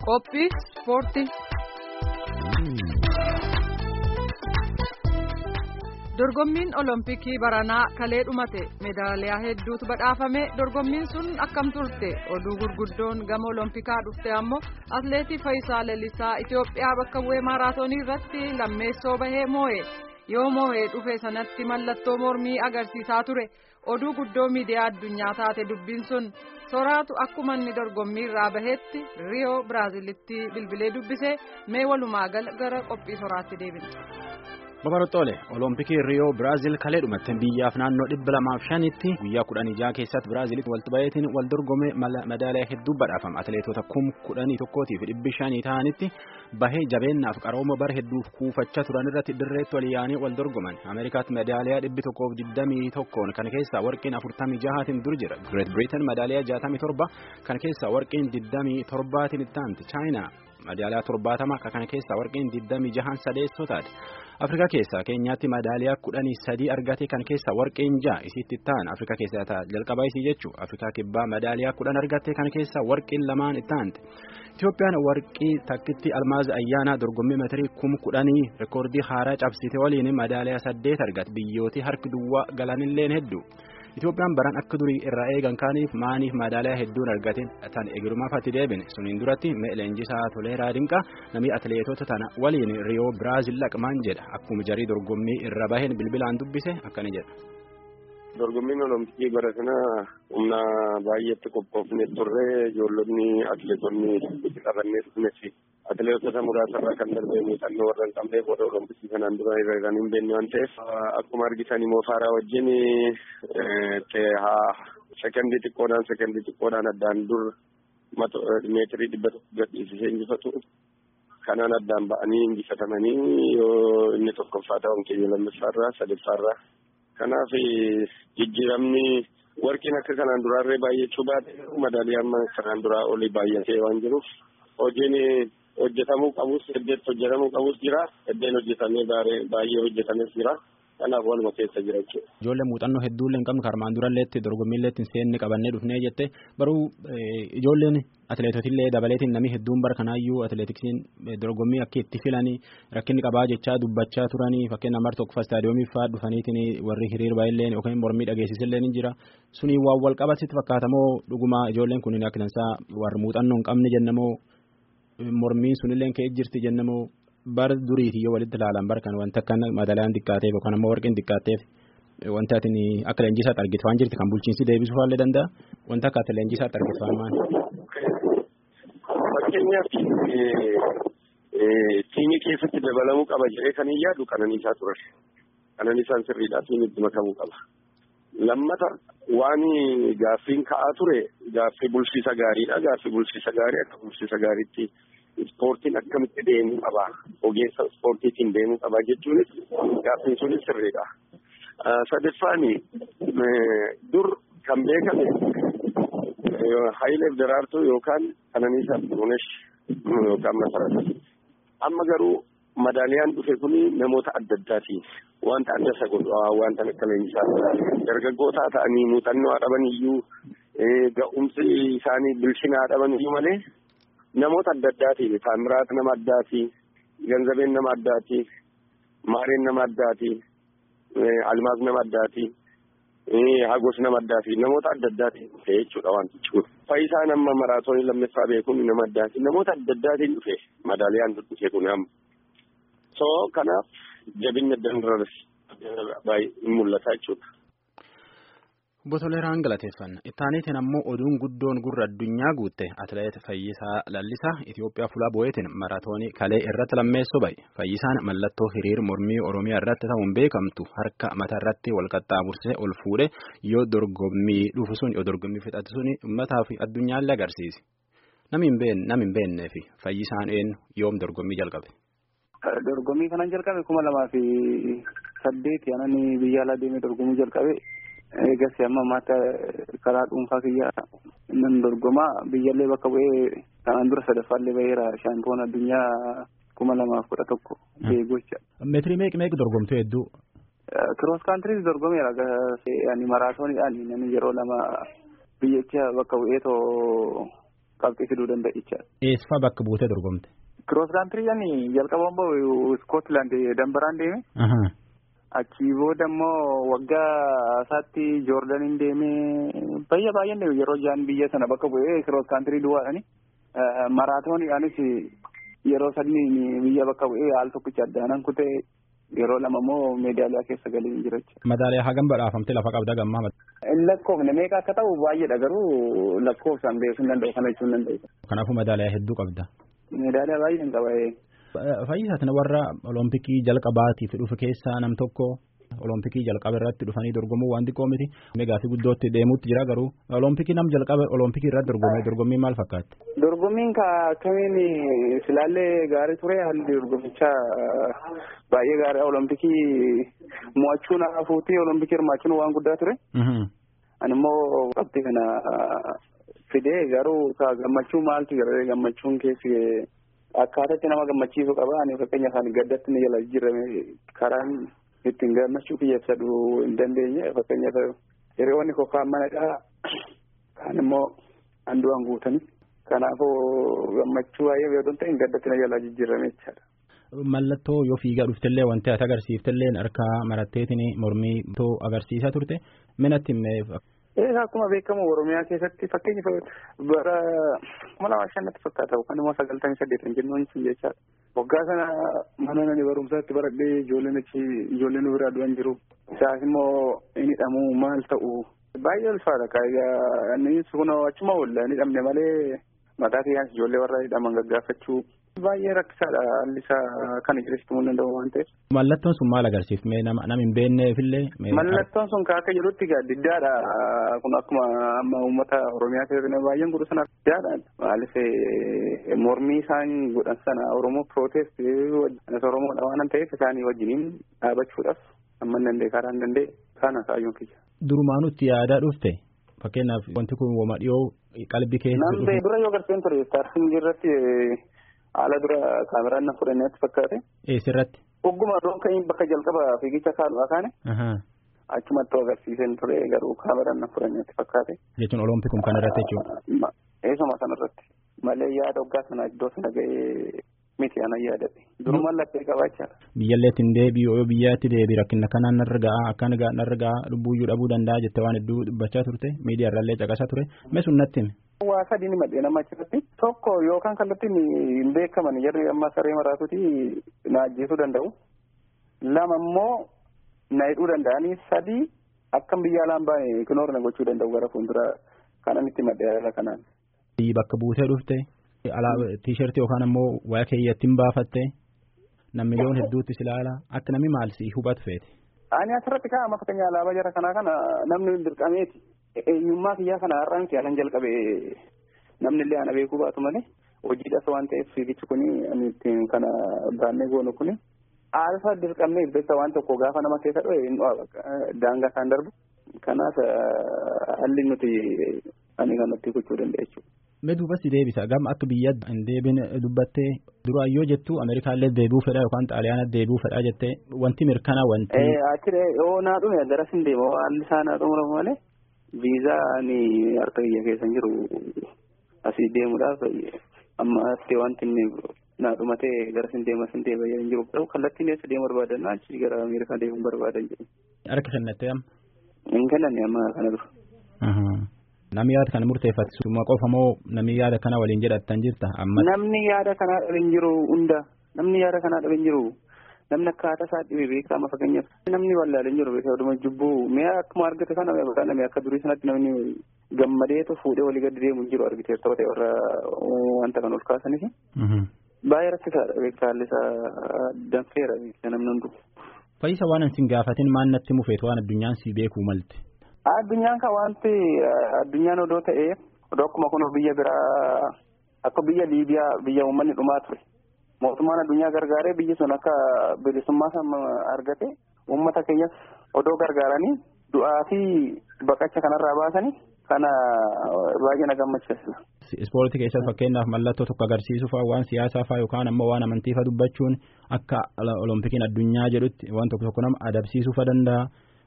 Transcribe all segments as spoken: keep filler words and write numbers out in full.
Qophii ispoortii. Dorgommiin Olompikii baranaa kalee dhumate meedaaliyaa hedduutu badhaafame. Dorgommiin sun akkam turte? Oduu gurguddoon gama Olompikaa dhufte ammoo atileetii Fayyisaa Leellisaa Itoophiyaa bakka bu'ee maaraatoonii irratti lammeessoo bahee moo'e. Yoo moo'ee dhufe sanatti mallattoo mormii agarsiisaa ture. Oduu guddoo miidiyaa addunyaa taate dubbiin sun soraatu akkuma inni dorgommii irraa bahetti Riyoo Biraazilitti bilbilee dubbise. Mee walumaa gala gara qophii soraatti deebina. Babarootole Olompikii Riyoo Biraazil kalee dhumatte biyyaaf naannoo dhibba lamaaf shanitti guyyaa kudhanii jaha keessatti Biraazilitti walitti baheetiin wal dorgome madaaliyaa hedduu badhaafama. Atileetota kum kudhanii tokkootiif dhibbi shanii ta'anitti bahee jabeennaaf qarooma bara hedduuf kuufachaa turan irratti dirreetti wal yaa'anii wal dorgoman. Ameerikaatti madaaliyaa dhibbi tokkoof digdamii tokkoon kan keessaa warqiin afurtamii jahaatiin dur jira. Great Britain madaaliyaa jaatamii torba kan keessaa warqiin digdamii torbaatiin itti aanti. Chaayinaa madaaliyaa torbaatama kan keessaa warqiin digdamii jahaan sadeessoo taate. Afrikaa keessaa Keenyaatti madaaliyaa kudhanii sadii argate kan keessaa warqiin jaha isitti ta'an Afrikaa keessaa jalqabaa isii jechuudha. Afrikaa kibbaa madaaliyaa kudhan argate kan keessaa warqiin lamaan itti aante. Itoophiyaan warqii takkitti Almaaz Ayyaanaa dorgommii meetirii kum kudhanii reekoordii haaraa cabsite waliin madaaliyaa saddeet argate. Biyyooti harki duwwaa galanilleen hedduu. Itoophiyaan baran akka durii irraa eegan kaaniif maaniif madaaliyaa hedduun argate tan eegirumaaf ati deebine suniin duratti Leenjisaa Toleeraa Dinqaa namni atileetota tana waliin Riyoo Biraazil laqmaan jedha akkuma jarii dorgommii irra baheen bilbilaan dubbise akkana jedha. Dorgommiin Olompikii bara kana humna baay'eetti qophoofne turre ijoollonni atileetonni qabannees kunis atileetota muraasarraa kan darbee muuxannoo warra hin qabneef warra Olompikii kanaan dura irra kan hin beekne waan ta'eef akkuma argitan immoo faaraa wajjin sekendii xiqqoodhaan sekendii xiqqoodhaan addaan dur meetirii dhibba tokko gadhiisisee injifatu kanaan addaan ba'anii injifatamanii yoo inni tokkoffaa ta'uun keenya lammaffaarraa sadaffaarraa. Kanaaf jijjiiramni warqiin akka kanaan duraarree baay'achuu baate madaaliyaan kanaan duraa olii baay'atee waan jiruuf hojiin hojjetamuu qabus heddeetti hojjetamuu qabus jira heddeen hojjetamee baay'ee hojjetames jira kanaaf waluma keessa jira jechuudha. Ijoollee muuxannoo hedduullee hin qabne karmaan duralleetti dorgommiilleetti hin seenne qabannee dhufnee jette baruu ijoolleen atileetotillee dabaleetiin namni hedduun bara kanaayyuu atileetiksiin dorgommii akka itti filanii rakkinni qabaa jechaa dubbachaa turanii fakkeenya mar tokko istaadiyoomii fa'aa dhufaniitiin warri hiriir baay'illee yookaan mormii dhageessisillee ni jira suni waan wal qabasitti fakkaatamoo dhuguma ijoolleen kun akka dansaa warri muuxannoo hin qabne jennamoo mormiin sunillee ka'ee jirti jennamoo bara duriitii yoo walitti ilaalan bara kan wanta akka madaalaan xiqqaateef yookaan ammoo warqeen xiqqaateef wanta ati akka leenjisaatti argitu waan jirti kan bulchiinsi deebisuu haallee danda'a wanta akka ati leenjisaatti argitu waan maali. Fakkeenyaaf tiimii keessatti dabalamuu qaba jedhee kan hin yaadu Qananiisaa ture. Qananiisaan sirriidhaa tiimiitti makamuu qaba. Lammata waan gaaffiin ka'aa ture gaaffii bulchiisa gaariidha. Gaaffii bulchiisa gaarii akka bulchiisa gaariitti ispoortiin akkamitti deemuu qaba. Ogeessa ispoortiitiin deemuu qaba jechuunis gaaffiin sunis sirriidha. Sadaffaan dur kan beekame Hayileef Daraartuu yookaan Qananiisaa Xurunesh yookaan Masarata. Amma garuu madaaliyaan dhufe kun namoota adda addaati. Wanta adda isa godhu wanta akka leenjisaa dargaggootaa ta'anii muuxannoo dhaban iyyuu ga'umsi isaanii bilchinaa dhaban iyyuu malee namoota adda addaati. Taamiraat nama addaati. Ganzabeen nama addaati. Maareen nama addaati. Almaaz nama addaati. Hagos nama addaati. Namoota adda addaati jechuudha wanti jiru. Fayyisaan amma maraatoonii lammaffaa beekuun nama addaati. Namoota adda addaatiin dhufe madaaliyaan dhufe kun amma. So kanaaf jabinni dandarra baay'ee mul'ata jechuudha. Obbo Toleeraan galateeffanna. Ittaaniitiin ammoo oduun guddoon gurra addunyaa guutte atileet Fayyisaa Leellisaa Itoophiyaa fuula bu'eetiin maraatoonii kalee irratti lammeessoo ba'e. Fayyisaan mallattoo hiriir mormii Oromiyaa irratti ta'uun beekamtu harka mataa irratti wal qaxxaamursee ol fuudhe yoo dorgommii dhufu sun yoo dorgommii fixatu sun uummataa fi addunyaallee agarsiise. Namni hin beeknee fi Fayyisaan eenyu yoom dorgommii jalqabe? Dorgommii kanan jalqabe kuma lamaa fi saddeeti anani biyya alaa deemee dorgommii jalqabe. Eegas amma maata karaa dhuunfaa kiyya nan dorgomaa biyyallee bakka bu'ee kanaan dura sadaffaallee baheera shaampiyoon addunyaa kuma lamaaf kudha tokko beegocha. Meetirii meeqa meeqa dorgomtee hedduu? Kiroos kaantiriis dorgomeera ani maraatooniidhaan namni yeroo lama biyyicha bakka bu'ee too qabxii fiduu danda'a jechaadha. Eessa bakka buutee dorgomte? Kiroos kaantirii ani jalqabaan bahu Iskootlaand Dambaraan deeme. Achii booda immoo waggaa isaatti Joordaniin deemee bayya baay'een deeme yeroo jaan biyya sana bakka bu'ee kiroos kaantirii duwwaadhani. Maraatooniidhaanis yeroo sadii biyya bakka bu'ee haal tokkicha addaanan kutee yeroo lama immoo meedaaliyaa keessa galee jira jechuudha. Madaaliyaa hagam badhaafamte lafa qabda gammaa? Lakkoofne meeqa akka ta'u baay'eedha garuu lakkoofsaan beeksuu hin danda'u kana jechuun hin danda'u. Kanaafuu madaaliyaa hedduu qabda. Meedaaliyaa baay'een qaba. Fayyisaati warra olompikii jalqabaatiif dhufe keessaa nam tokko olompikii jalqaba irratti dhufanii dorgomuu waan xiqqoo miti. Gaafii guddootti deemuutti jira garuu olompikii nam jalqaba olompikii irratti dorgomee dorgommiin maal fakkaatti? Dorgommiin akkamiin silaallee gaarii ture haalli dorgommichaa baay'ee gaarii olompikii mo'achuun hafuutii olompikii hirmaachuun waan guddaa ture. Ani immoo qabxii kana fidee garuu gammachuu maaltu jira gammachuun keessi akkaataatti nama gammachiisu qaba. Ani fakkeenya isaanii gaddatti ni jala jijjiirame karaan ittiin gammachuu kiyya ibsadhu hin dandeenye fakkeenyaaf hiriyoonni kokkaan manadhaa kaan immoo handu'an guutanii kanaafuu gammachuu baay'ee beekuun ta'in gaddatti na jala jijjiirame jechaadha. Mallattoo yoo fiigaa dhuftellee wanti ati agarsiiftellee harkaa maratteetiin mormii agarsiisaa turte minatti himee. Ee akkuma beekamu Oromiyaa keessatti fakkeenyaaf bara kuma lama shannatti fakkaata yookaan immoo sagaltamii saddeetan jennuun sun jechaadha. Waggaa sana mana nani barumsaatti baradhee ijoolleen achi ijoolleen biraa du'an jiru. Isaas immoo inni hidhamu maal ta'u baay'ee ulfaata kaayyoo inni sun achuma oolla inni hidhamne malee mataa keenyas ijoollee warra hidhaman gaggaafachuu baay'ee rakkisaadha haalli isaa kan ijreessituu hin danda'u waan ta'eef. Mallattoon sun maal agarsiifte nama hin beekneefillee? Mallattoon sun akka jedhutti diddaadha kun akkuma amma uummata Oromiyaa keessatti baay'een godhu sana diddaadha maaliif mormii isaan godhan sana Oromoo protest Oromoodha waan ta'eef isaanii wajjiniin dhaabachuudhaaf amma hin danda'e karaa hin danda'e kana kaayyoon kiyya. Durumaanutti yaadaa dhufte fakkeenyaaf wanti kun wama dhiyoo qalbii keessa dhufe. Namni dura yoo garteen ture istaartiin irratti haala dura kaameraan na fudhanneetti fakkaate. Eessirratti? Ogguma roon kan bakka jalqaba fiigicha kaadhumaa kaane. Achumatti agarsiiseen ture garuu kaameraan na fudhanneetti fakkaate. Jechuun olompikuma kana irratti jechuudha. Eesuma sana irratti malee yaada waggaa sana iddoo sana ga'ee miti ana yaadadhe. Durumaan laphee qabaachaadha. Biyyalleetti hin deebi'u yoo biyyaatti deebi rakkina kanaan narra ga'a akkan narra ga'a lubbuuyyuu dhabuu danda'a jettee waan hedduu dubbachaa turte miidiyaa irraallee caqasaa ture mee sun natti hime. Waa sadii ni madde nama achirratti tokko yookaan kallattiin hin beekaman jarri amma saree maraatuuti na ajjeesuu danda'u. Lama immoo na hidhuu danda'anii sadii akkam biyya alaan baane kinoor na gochuu danda'u gara fuuldura kanan itti madde haala kanaan. Bakka buutee dhufte tiishartii yookaan ammoo waa keeyyattiin baafatte nam miliyoon hedduutti silaala akka namni maal si hubatu feete. Ani asirratti kaa'ama fakkeenya alaabaa jara kanaa kana namni dirqameeti. Eenyummaa kiyyaa kana har'aan kiyaalan jalqabe namni illee ana beekuu baatu malee hojiidhas waan ta'eef fiigichi kuni ani ittiin kana baannee goonu kuni alfa dirqamnee beekta waan tokko gaafa nama keessa dho'e daangaa isaan darbu kanaaf halli nuti ani kanatti gochuu danda'a jechuudha. Mee duuba si deebisa gama akka biyya hin deebin dubbattee duraan yoo jettu Ameerikaallee deebi'uu fedha yookaan Xaaliyaana deebi'uu fedha jettee wanti mirkanaa wanti. Achiree yoo naa dhume garas hin deema haalli isaa naa dhumuramu malee. Viizaan harka kiyya keessa jiru asii deemuudhaaf amma asii wanti inni naa dhumatee gara sin deema sin deema hin jiru garuu kallattiin eessa deemu barbaadan achi gara Ameerikaa deemuun barbaadan jiru. Harka kennattee amma? Hin kennanne amma kana dura. Namni yaada kana murteeffatu summa qofa moo namni yaada kana waliin jedhattan jirta amma? Namni yaada kana waliin jiru hunda namni yaada kana waliin jiru. Namni akkaataa isaa dhibee beekama fakkeenyaaf namni wallaaleen jiru beekama jubbuu mi'a akkuma argate kana mi'a akka durii sanatti namni gammadeetu fuudhee walii gadi deemu jiru argiteef ta'u ta'e warra wanta kan ol kaasaniif. Baay'ee rakkisaadha beektaa haalli isaa danfeera beektaa namni hundu. Fayyisa waan ansin gaafatin maan natti mufeetu waan addunyaan si beekuu malte. Addunyaan kan wanti addunyaan odoo ta'ee odoo akkuma kun biyya biraa akka biyya Liibiyaa biyya uummanni dhumaa ture. Mootummaan addunyaa gargaaree biyyi sun akka bilisummaa sana argate uummata keenyas odoo gargaaranii du'aa fi baqacha kanarraa baasanii kana baay'ee na gammachiisa. Ispoortii keessatti fakkeenyaaf mallattoo tokko agarsiisuu fa'aa waan siyaasaa fa'aa yookaan ammoo waan amantii fa'aa dubbachuun akka olompikiin addunyaa jedhutti waan tokko tokko nama adabsiisuu fa'aa danda'a.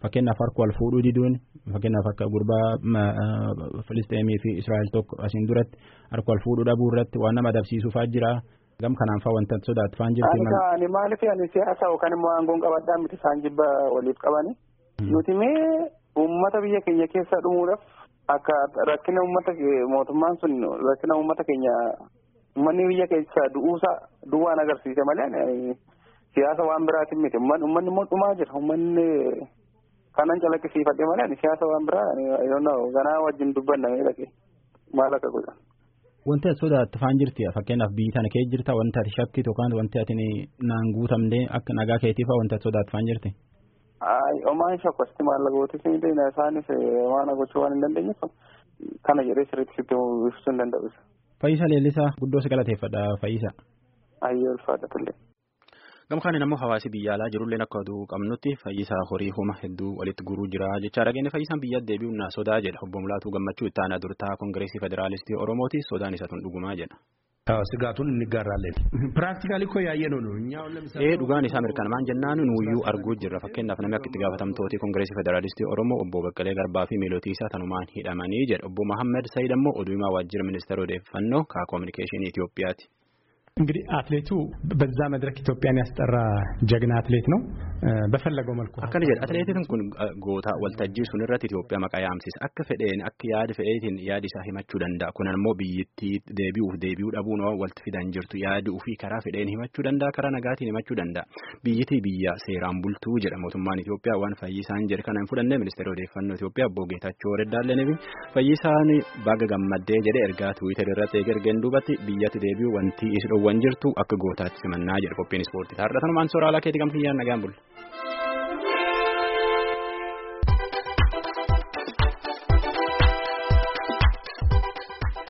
fakkeenyaaf harka wal fuudhuu diduun fakkeenyaaf akka gurbaa Filisteemii fi Israa'el tokko asiin duratti harka wal fuudhuu dhabuu irratti waan nama adabsiisuufaa jira gam kanaan fa'aa wanta sodaatu faan jirti. Ani maaliif ani siyaasa yookaan immoo aangoon qabadhaa miti isaan jibba waliif qabani. Nuti mee uummata biyya keenya keessa dhumuudhaaf akka rakkina uummata mootummaan sun rakkina uummata keenya uummanni biyya keessa du'uusaa duwwaan agarsiise malee siyaasa waan biraatiin miti uummanni immoo dhumaa jira uummanni kanan calaqqisiifadhe malee siyaasa waan biraa ganaa wajjin dubbannamee dhaqee maal akka godhan. Wanti ati sodaattu faan jirti fakkeenyaaf biyyi tana kee jirta wanti ati shakkitu yookaan wanti ati naan guutamnee akka nagaa keetiifaa wanti ati sodaattu faan jirti. Omaan shakkoosti maallaqootis miidhagina isaanis waan gochuu waan hin dandeenyeef kana jedhee sirriitti sitti ibsuu hin danda'u. Fayyisaa Leellisaa guddoo si galateeffadha Fayyisaa. Ayyee ulfaadhatullee. Gamkaan ammoo hawaasi biyya alaa jirulleen akka oduu qabnutti Fayyisaa horii homa hedduu walitti guruu jira jechaa dhageenye Fayyisaan biyya deebi'uun na sodaa jedha obbo Mulaatuu Gammachuu itti aanaa durtaa Kongireesii Federaalistii Oromooti sodaan isaa tun dhugumaa jedha. ስጋቱን እንጋራለን ፕራክቲካሊ እኮ ያየነው ነው እኛው ለምሳሌ ee dhugaan isaa mirkanaa'aan jennaan nuuyyuu arguu jirra fakkeenyaaf namni akka itti gaafatamtooti Kongireesii Federaalistii Oromoo obbo Baqqalee Garbaa fi miilootii isaa tanumaan hidhamanii jedha obbo Mahammed Sayid ammoo oduu himaa waajjira ministeera odeeffannoo kaa koominikeeshinii Itoophiyaati. እንግዲህ አትሌቱ በዛ መድረክ ኢትዮጵያን ያስጠራ ጀግና አትሌት ነው በፈለገው መልኩ አከነ ጀድ አትሌቲን ኩን ጎታ ወልታጂ ሱንረት ኢትዮጵያ መቃያምሲስ አከ ፈዴን አከ ያድ ፈኤቲን ያድ ኢሳ ሂማቹ ደንዳ ኩነን ሞ ቢይቲ ዴቢው ዴቢው ዳቡ ነው ወልት ፊዳን ጅርቱ ያድ ኡፊ ከራ ፈዴን ሂማቹ ደንዳ ከራ ነጋቲን ሂማቹ ደንዳ ቢይቲ ቢያ ሴራን ቡልቱ ጀደ ሞቱማን ኢትዮጵያ ዋን ፈይሳን ጀድ ከነን ፉደነ ሚኒስቴር ኦዴፋኖ ኢትዮጵያ ቦጌታቸው ወረዳለነ ቢ ፈይሳን ባገጋመደ ጀደ ኤርጋቱ ይተደረተ ገርገንዱበት ቢያት ዴቢው ወንቲ ኢስዶ wanjirtu akka gootaatti simannaa jedha qophiin ispoortii taarratan maan sooraalaa keetii gamtiyyaan nagaan bulle.